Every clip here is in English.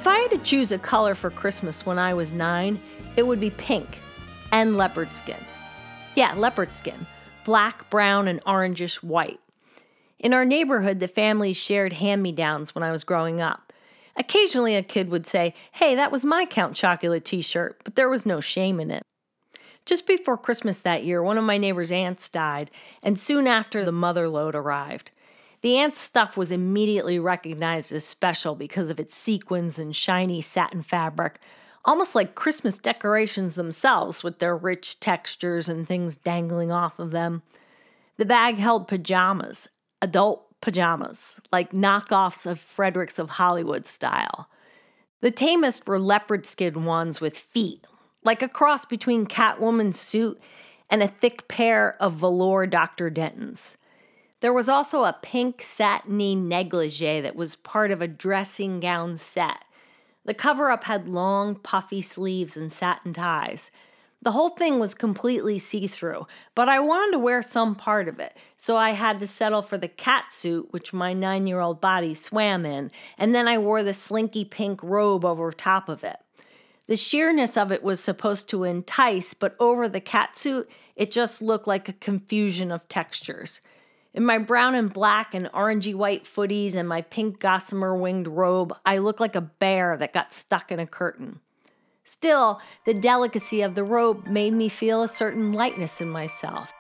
If I had to choose a color for Christmas when I was 9, it would be pink and leopard skin. Yeah, leopard skin. Black, brown, and orangish white. In our neighborhood, the families shared hand-me-downs when I was growing up. Occasionally, a kid would say, "Hey, that was my Count Chocula t-shirt," but there was no shame in it. Just before Christmas that year, one of my neighbor's aunts died, and soon after, the mother load arrived. The aunt's stuff was immediately recognized as special because of its sequins and shiny satin fabric, almost like Christmas decorations themselves with their rich textures and things dangling off of them. The bag held pajamas, adult pajamas, like knockoffs of Fredericks of Hollywood style. The tamest were leopard skin ones with feet, like a cross between Catwoman's suit and a thick pair of velour Dr. Denton's. There was also a pink satiny negligee that was part of a dressing gown set. The cover-up had long, puffy sleeves and satin ties. The whole thing was completely see-through, but I wanted to wear some part of it, so I had to settle for the cat suit, which my 9-year-old body swam in, and then I wore the slinky pink robe over top of it. The sheerness of it was supposed to entice, but over the catsuit, it just looked like a confusion of textures. In my brown and black and orangey white footies and my pink gossamer winged robe, I looked like a bear that got stuck in a curtain. Still, the delicacy of the robe made me feel a certain lightness in myself.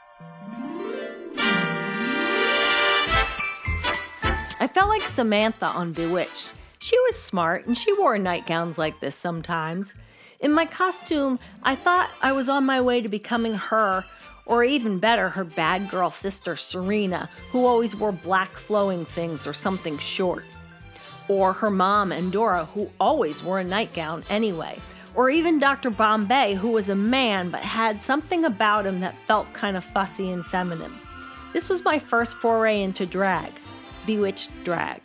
I felt like Samantha on Bewitched. She was smart, and she wore nightgowns like this sometimes. In my costume, I thought I was on my way to becoming her, or even better, her bad girl sister Serena, who always wore black flowing things or something short. Or her mom, Endora, who always wore a nightgown anyway. Or even Dr. Bombay, who was a man but had something about him that felt kind of fussy and feminine. This was my first foray into drag, Bewitched drag.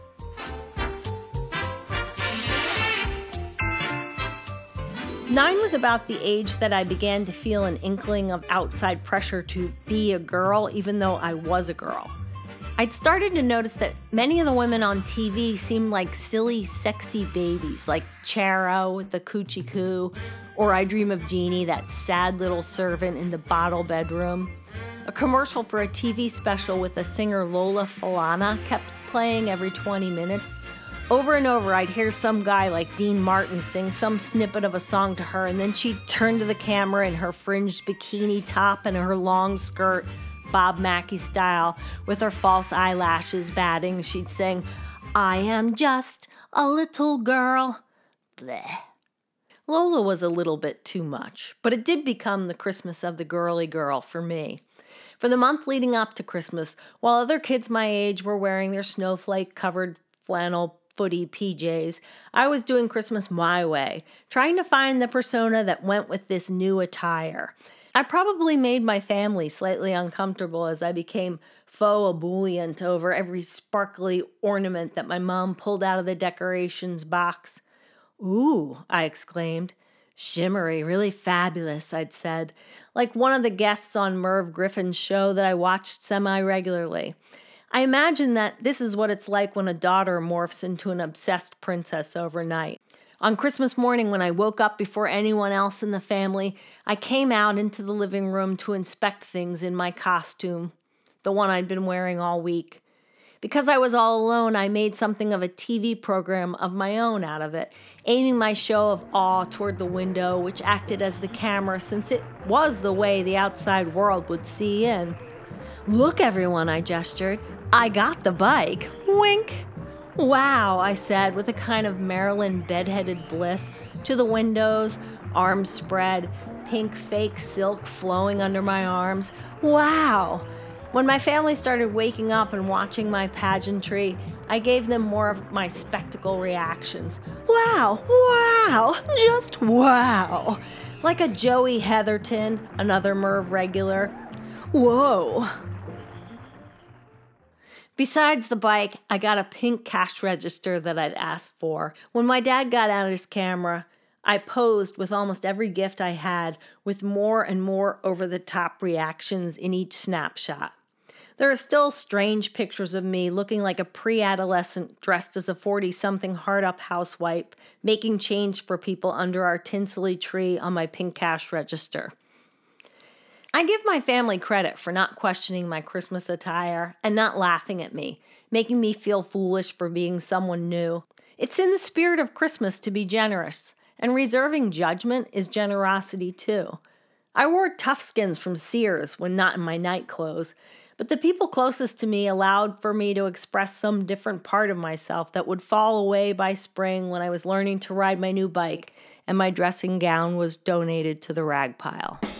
Nine was about the age that I began to feel an inkling of outside pressure to be a girl, even though I was a girl. I'd started to notice that many of the women on TV seemed like silly, sexy babies, like Charo with the Coochie Coo, or I Dream of Jeannie, that sad little servant in the bottle bedroom. A commercial for a TV special with the singer Lola Falana kept playing every 20 minutes. Over and over, I'd hear some guy like Dean Martin sing some snippet of a song to her, and then she'd turn to the camera in her fringed bikini top and her long skirt, Bob Mackie style, with her false eyelashes batting. She'd sing, "I am just a little girl." Bleh. Lola was a little bit too much, but it did become the Christmas of the girly girl for me. For the month leading up to Christmas, while other kids my age were wearing their snowflake-covered flannel footy PJs, I was doing Christmas my way, trying to find the persona that went with this new attire. I probably made my family slightly uncomfortable as I became faux ebullient over every sparkly ornament that my mom pulled out of the decorations box. "Ooh," I exclaimed. "Shimmery, really fabulous," I'd said, like one of the guests on Merv Griffin's show that I watched semi-regularly. I imagine that this is what it's like when a daughter morphs into an obsessed princess overnight. On Christmas morning, when I woke up before anyone else in the family, I came out into the living room to inspect things in my costume, the one I'd been wearing all week. Because I was all alone, I made something of a TV program of my own out of it, aiming my show of awe toward the window, which acted as the camera since it was the way the outside world would see in. "Look, everyone," I gestured. "I got the bike. Wink." "Wow," I said with a kind of Maryland bedheaded bliss, to the windows, arms spread, pink fake silk flowing under my arms. "Wow." When my family started waking up and watching my pageantry, I gave them more of my spectacle reactions. "Wow, wow, just wow." Like a Joey Heatherton, another Merv regular. "Whoa." Besides the bike, I got a pink cash register that I'd asked for. When my dad got out his camera, I posed with almost every gift I had, with more and more over-the-top reactions in each snapshot. There are still strange pictures of me looking like a pre-adolescent dressed as a 40-something hard-up housewife, making change for people under our tinsely tree on my pink cash register. I give my family credit for not questioning my Christmas attire and not laughing at me, making me feel foolish for being someone new. It's in the spirit of Christmas to be generous, and reserving judgment is generosity too. I wore Toughskins from Sears when not in my night clothes, but the people closest to me allowed for me to express some different part of myself that would fall away by spring when I was learning to ride my new bike and my dressing gown was donated to the rag pile.